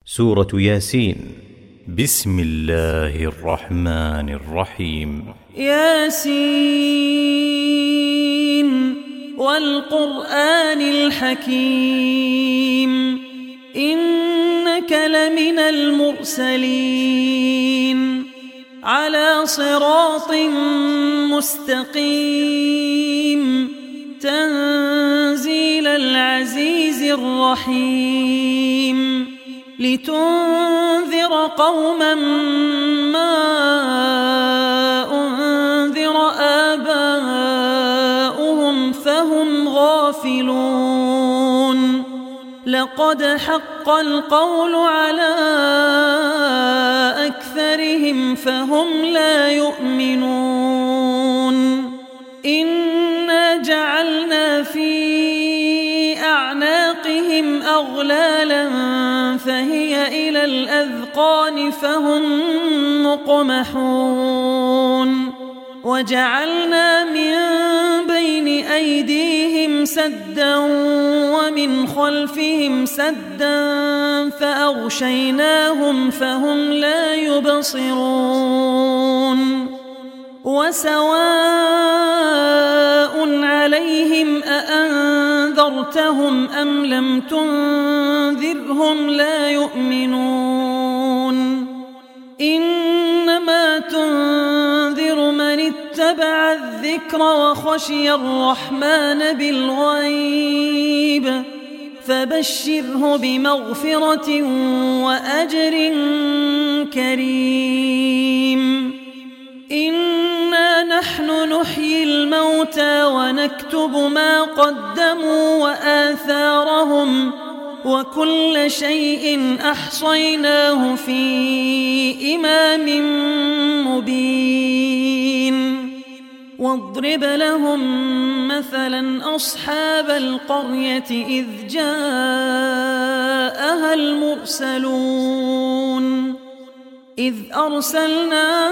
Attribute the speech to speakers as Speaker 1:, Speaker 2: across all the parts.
Speaker 1: سورة ياسين. بسم الله الرحمن الرحيم.
Speaker 2: ياسين والقرآن الحكيم إنك لمن المرسلين على صراط مستقيم تنزيل العزيز الرحيم لتنذر قوما ما أنذر آباؤهم فهم غافلون لقد حق القول على أكثرهم فهم لا يؤمنون إنا جعلنا في أعناقهم أغلالا فهي إلى الأذقان فهم مقمحون وجعلنا من بين أيديهم سدا ومن خلفهم سدا فأغشيناهم فهم لا يبصرون وسواء عليهم أأنذرتهم أم لم تنذرهم لا يؤمنون إنما تنذر من اتبع الذكر وخشي الرحمن بالغيب فبشره بمغفرة وأجر كريم إنا نحن نحيي الموتى ونكتب ما قدموا وآثارهم وكل شيء أحصيناه في إمام مبين واضرب لهم مثلا أصحاب القرية إذ جاءها المرسلون إذ أرسلنا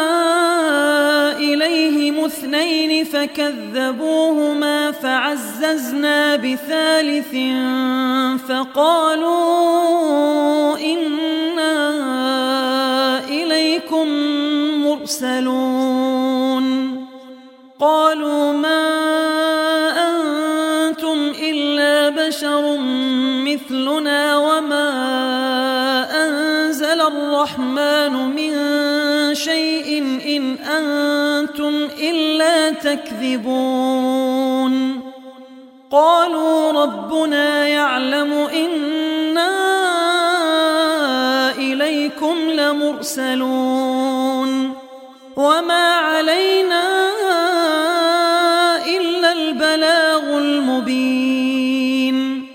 Speaker 2: إليهم اثنين فكذبوهما فعززنا بثالث فقالوا إنا إليكم مرسلون قالوا ما أنتم إلا بشر مثلنا وما أنزل الرحمن من شيء إن أنتم إلا تكذبون قالوا ربنا يعلم إنا إليكم لمرسلون وما علينا إلا البلاغ المبين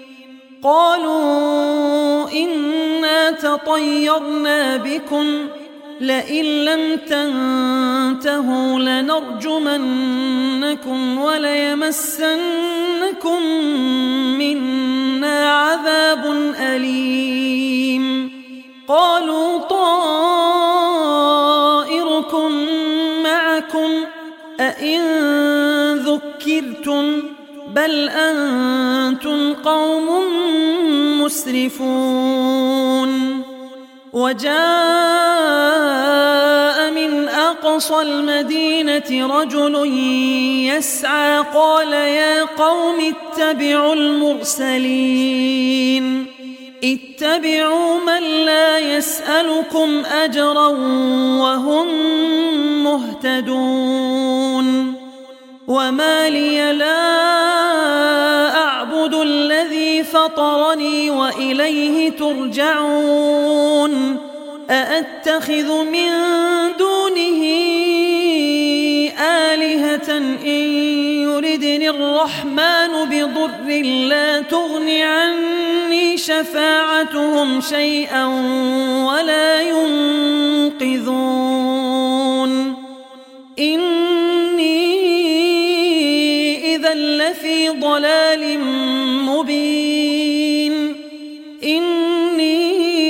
Speaker 2: قالوا إنا تطيرنا بكم لئن لم تنتهوا لنرجمنكم وليمسنكم منا عذاب أليم قالوا طائركم معكم أئن ذكرتم بل أنتم قوم مسرفون وجاء من أقصى المدينة رجل يسعى قال يا قوم اتبعوا المرسلين اتبعوا من لا يسألكم أجرا وهم مهتدون وما لي لا أعبد الذي فطرني وإليه ترجعون أأتخذ من دونه آلهة إن يردني الرحمن بضر لا تغن عني شفاعتهم شيئا ولا ينقذون إني إذا لفي ضلال مبين إني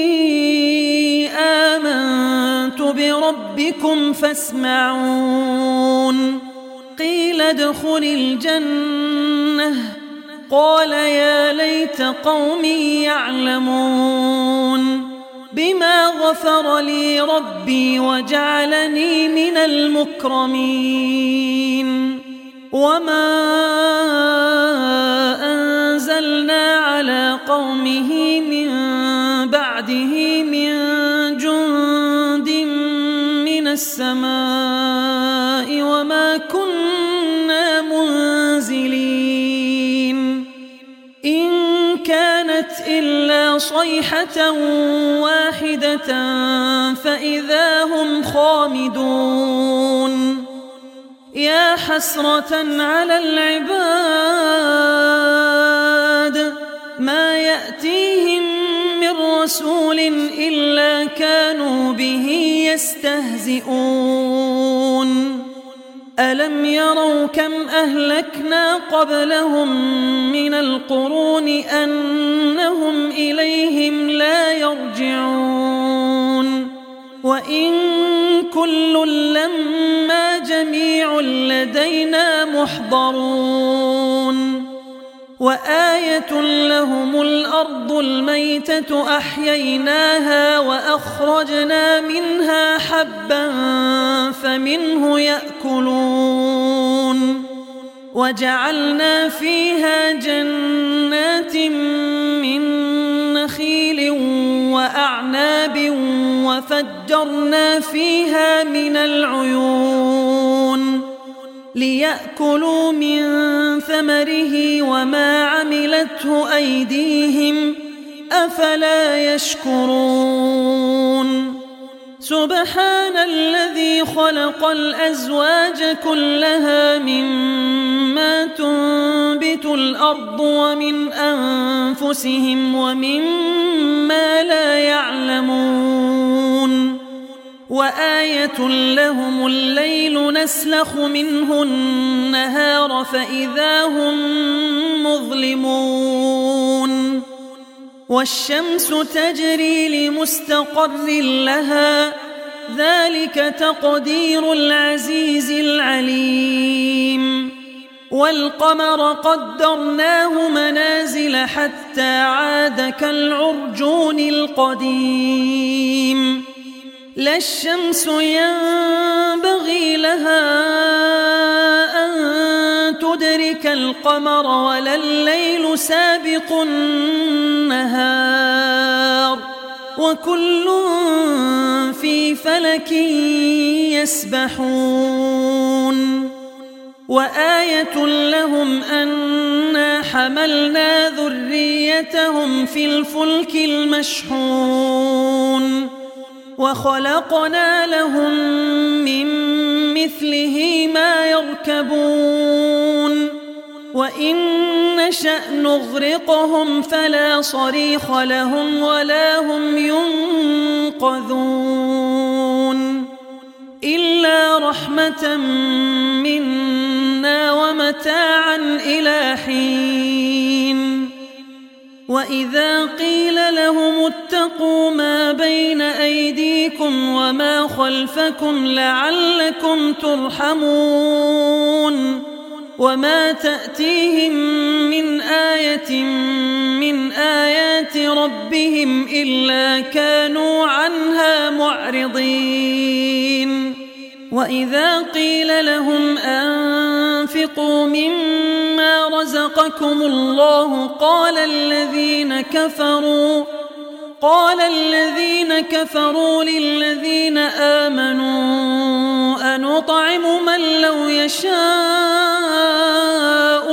Speaker 2: آمنت بربكم فاسمعون قيل ادخل الجنة قال يا ليت قومي يعلمون غفر لي ربي وجعلني من المكرمين وما أنزلنا على قومه من بعده من جند من السماء وما كنا منزلين إن كانت إلا صيحة واحدة فإذا هم خامدون يا حسرة على العباد ما يأتيهم من رسول إلا كانوا به يستهزئون ألم يروا كم أهلكنا قبلهم من القرون أنهم إليهم لا يرجعون وإن كل لما جميع لدينا محضرون وآية لهم الأرض الميتة أحييناها وأخرجنا منها حبا فمنه يأكلون وجعلنا فيها جنات من نخيل وأعناب وفجرنا فيها من العيون ليأكلوا من ثمره وما عملته أيديهم أفلا يشكرون سبحان الذي خلق الأزواج كلها مما تنبت الأرض ومن أنفسهم ومما لا يعلمون وآية لهم الليل نسلخ منه النهار فإذا هم مظلمون والشمس تجري لمستقر لها ذلك تقدير العزيز العليم والقمر قدرناه منازل حتى عاد كالعرجون القديم لا الشمس ينبغي لها أن تدرك القمر ولا الليل سابق النهار وكل في فلك يسبحون وآية لهم أنا حملنا ذريتهم في الفلك المشحون وخلقنا لهم من مثله ما يركبون وإن نشأ نغرقهم فلا صريخ لهم ولا هم ينقذون إلا رحمة منا ومتاعا إلى حين وإذا قيل لهم اتقوا ما بين أيديكم وما خلفكم لعلكم ترحمون وما تأتيهم من آية من آيات ربهم إلا كانوا عنها معرضين وإذا قيل لهم أنفقوا مما رزقكم الله قال الذين كفروا للذين آمنوا أنطعم من لو يشاء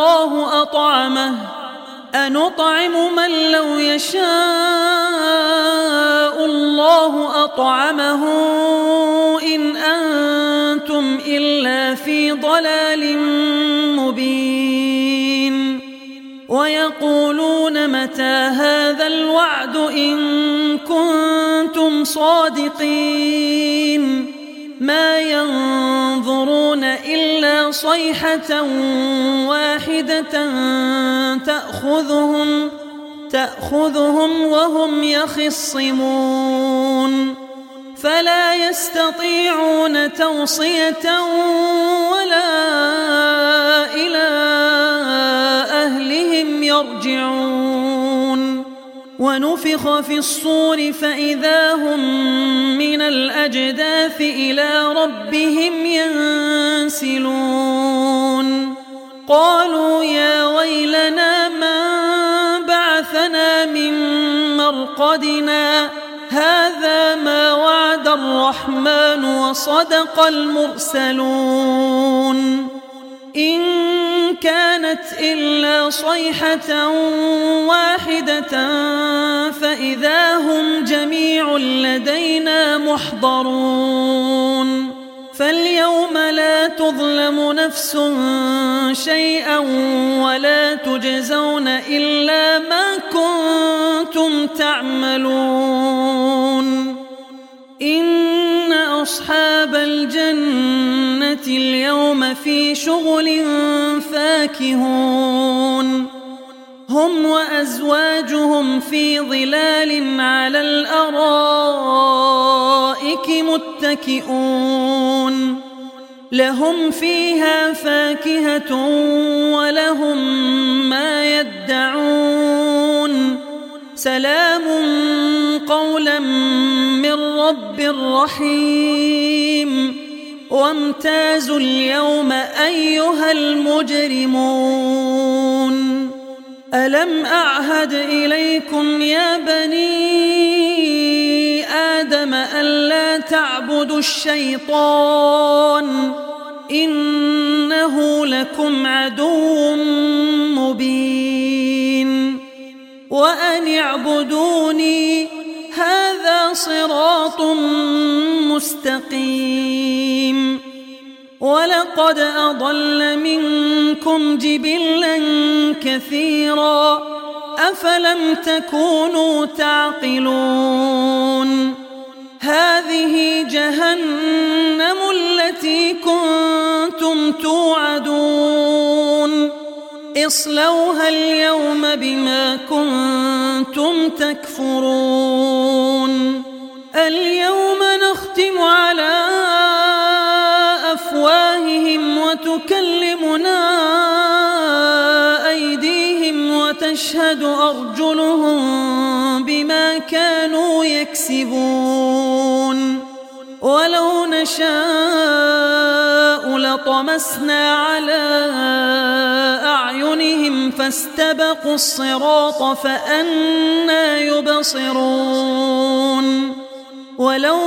Speaker 2: الله أطعمه إن أنتم إلا في ضلال مبين ويقولون متى هذا الوعد إن كنتم صادقين ما ينظرون إلا صيحة واحدة تأخذهم وهم يخصمون فلا يستطيعون توصية ولا إلى أهلهم يرجعون ونفخ في الصور فإذا هم من الأجداث إلى ربهم ينسلون قالوا يا ويلنا من بعثنا من مرقدنا هذا ما وعد الرحمن وصدق المرسلون إن كانت إلا صيحة واحدة فإذا هم جميع لدينا محضرون فاليوم لا تظلم نفس شيئا ولا تجزون إلا ما كنتم تعملون إن أصحاب الجنة اليوم في شغل فاكهون هم وأزواجهم في ظلال على الأرائك متكئون لهم فيها فاكهة ولهم ما يدعون سلام قولا من رب رحيم وامتازوا اليوم أيها المجرمون ألم أعهد إليكم يا بني آدم ألا تعبدوا الشيطان إنه لكم عدو مبين وأن اعبدوني هذا صراط مستقيم ولقد أضل منكم جبلا كثيرا أفلم تكونوا تعقلون هذه جهنم التي كنتم توعدون اصلوها اليوم بما كنتم تكفرون اليوم نختم على أفواههم وتكلمنا أيديهم وتشهد أرجلهم بما كانوا يكسبون ولو نشاء لطمسنا على أعينهم فاستبقوا الصراط فأنى يبصرون ولو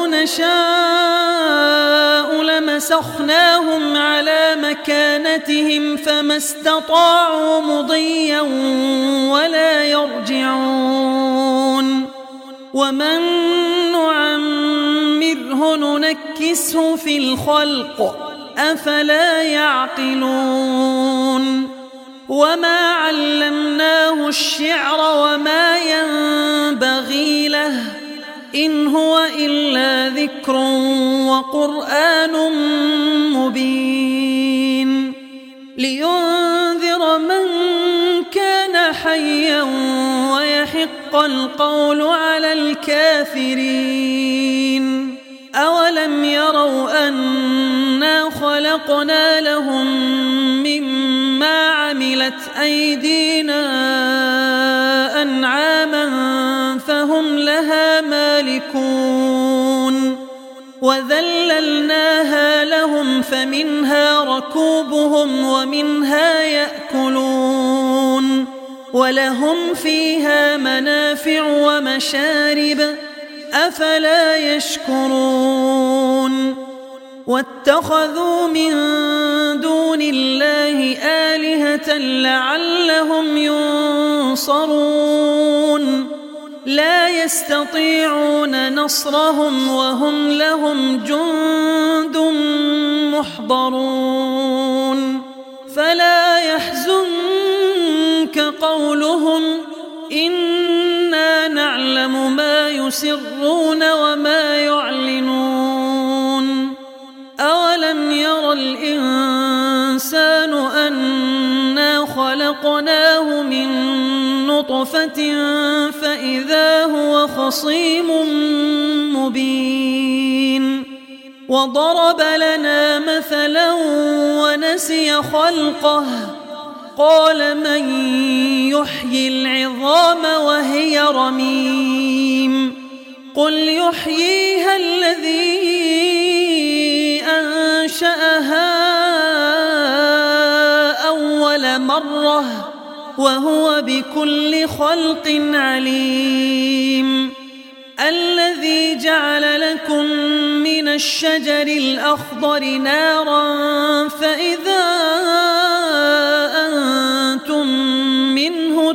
Speaker 2: نشاء لمسخناهم على مكانتهم فما استطاعوا مضيا ولا يرجعون ومن نعمره ننكسه في الخلق أفلا يعقلون وما علمناه الشعر وما ينبغي له إن هو إلا ذكر وقرآن مبين لينذر من كان حيا ويحق القول على الكافرين أولم يروا أنا خلقنا لهم مما عملت أيدينا أنعاما فهم لها مالكون وذللناها لهم فمنها ركوبهم ومنها يأكلون ولهم فيها منافع ومشارب أفلا يشكرون واتخذوا من دون الله آلهة لعلهم ينصرون لا يستطيعون نصرهم وهم لهم جند محضرون فلا يحزنك قولهم إنا نعلم ما يسرون وما يعلنون أولم ير الإنسان أنا خلقناه من نطفة فإذا هو خصيم مبين وضرب لنا مثلا ونسي خلقه قال من يحيي العظام وهي رميم قل يحييها الذي أنشأها أول مرة وهو بكل خلق عليم الذي جعل لكم من الشجر الأخضر نارا فإذا أنتم منه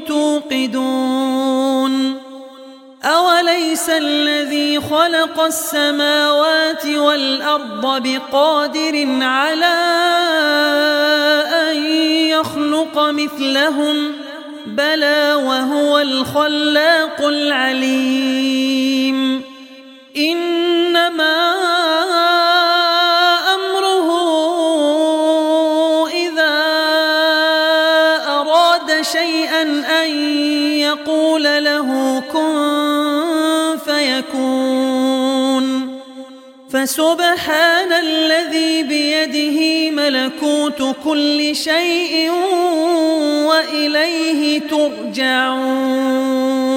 Speaker 2: توقدون أوليس الذي خلق السماوات والأرض بقادر على أن يخلق مثلهم بلى وهو الخلاق العليم إنما أمره إذا أراد شيئا أن يقول له كن فيكون فسبحان الذي بيده ملكوت كل شيء وإليه ترجعون